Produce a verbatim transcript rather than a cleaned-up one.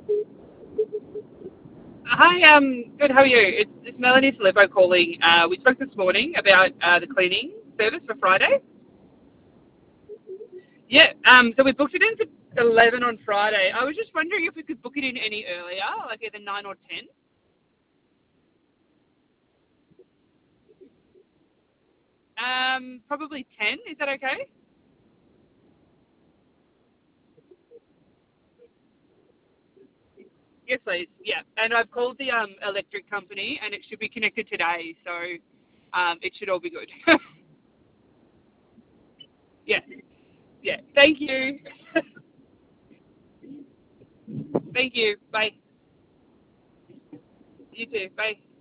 Hi, um, good. How are you? It's, it's Melanie Filippo calling. Uh, we spoke this morning about uh, the cleaning service for Friday. Yeah. Um, so we booked it in for eleven on Friday. I was just wondering if we could book it in any earlier, like either nine or ten. Um, probably ten. Is that okay? Yes, please. Yeah. And I've called the um electric company, and it should be connected today, so um, it should all be good. Yeah. Yeah. Thank you. Thank you. Bye. You too. Bye.